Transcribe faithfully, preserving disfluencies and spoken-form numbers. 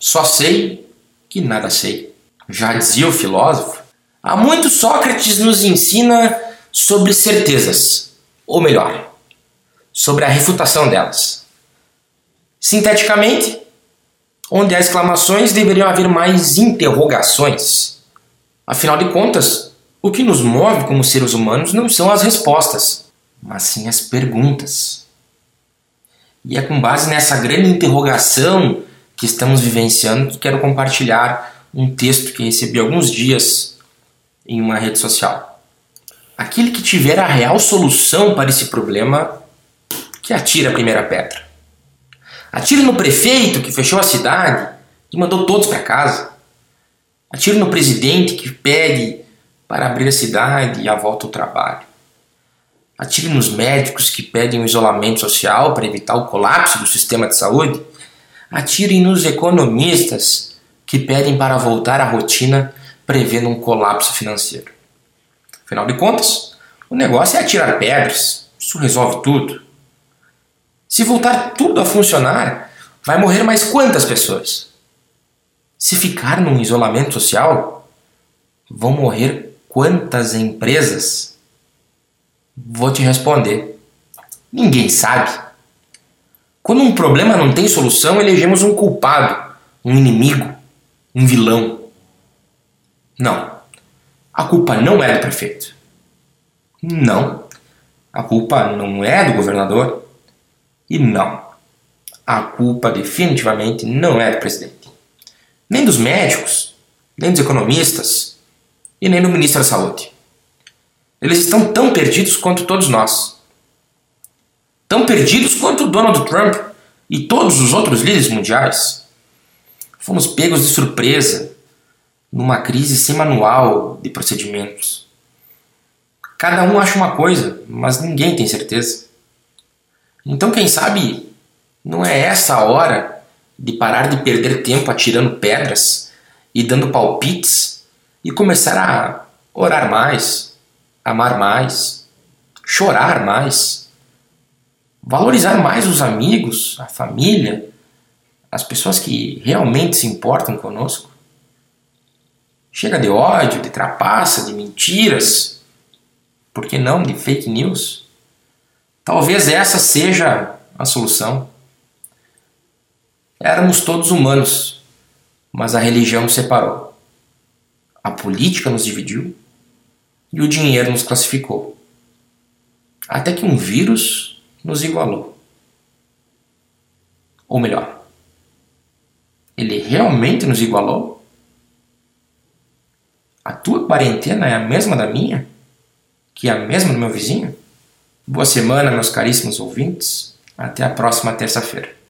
Só sei que nada sei. Já dizia o filósofo. Há muito Sócrates nos ensina sobre certezas, ou melhor, sobre a refutação delas. Sinteticamente, onde há exclamações deveriam haver mais interrogações. Afinal de contas, o que nos move como seres humanos não são as respostas, mas sim as perguntas. E é com base nessa grande interrogação que estamos vivenciando que quero compartilhar um texto que recebi há alguns dias em uma rede social. Aquele que tiver a real solução para esse problema, que atire a primeira pedra. Atire no prefeito que fechou a cidade e mandou todos para casa. Atire no presidente que pede para abrir a cidade e a volta ao trabalho. Atire nos médicos que pedem o isolamento social para evitar o colapso do sistema de saúde. Atire nos economistas que pedem para voltar à rotina prevendo um colapso financeiro. Afinal de contas, o negócio é atirar pedras. Isso resolve tudo. Se voltar tudo a funcionar, vai morrer mais quantas pessoas? Se ficar num isolamento social, vão morrer quantas empresas? Vou te responder. Ninguém sabe. Quando um problema não tem solução, elegemos um culpado, um inimigo, um vilão. Não. A culpa não é do prefeito. Não. A culpa não é do governador. E não. A culpa definitivamente não é do presidente. Nem dos médicos, nem dos economistas e nem do ministro da Saúde. Eles estão tão perdidos quanto todos nós. Tão perdidos quanto Donald Trump e todos os outros líderes mundiais. Fomos pegos de surpresa numa crise sem manual de procedimentos. Cada um acha uma coisa, mas ninguém tem certeza. Então, quem sabe, não é essa a hora de parar de perder tempo atirando pedras e dando palpites e começar a orar mais, amar mais, chorar mais, valorizar mais os amigos, a família, as pessoas que realmente se importam conosco. Chega de ódio, de trapaça, de mentiras, por que não de fake news? Talvez essa seja a solução. Éramos todos humanos, mas a religião nos separou. A política nos dividiu e o dinheiro nos classificou. Até que um vírus nos igualou. Ou melhor, ele realmente nos igualou? A tua quarentena é a mesma da minha? Que é a mesma do meu vizinho? Boa semana, meus caríssimos ouvintes. Até a próxima terça-feira.